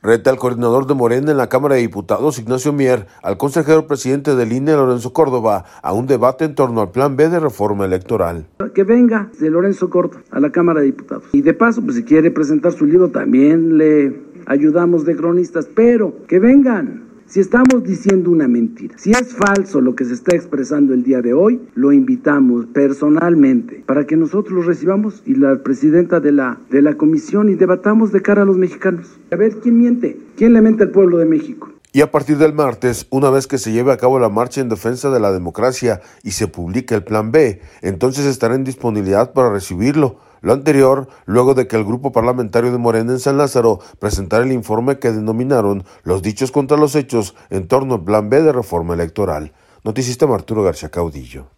Reta al coordinador de Morena en la Cámara de Diputados, Ignacio Mier, al consejero presidente del INE, Lorenzo Córdoba, a un debate en torno al Plan B de reforma electoral. Que venga de Lorenzo Córdoba a la Cámara de Diputados. Y de paso, pues si quiere presentar su libro, también le ayudamos de cronistas, pero que vengan. Si estamos diciendo una mentira, si es falso lo que se está expresando el día de hoy, lo invitamos personalmente para que nosotros lo recibamos y la presidenta de la comisión y debatamos de cara a los mexicanos. A ver quién miente, quién le miente al pueblo de México. Y a partir del martes, una vez que se lleve a cabo la marcha en defensa de la democracia y se publique el Plan B, entonces estará en disponibilidad para recibirlo. Lo anterior, luego de que el grupo parlamentario de Morena en San Lázaro presentara el informe que denominaron los dichos contra los hechos en torno al Plan B de reforma electoral. Noticista Arturo García Caudillo.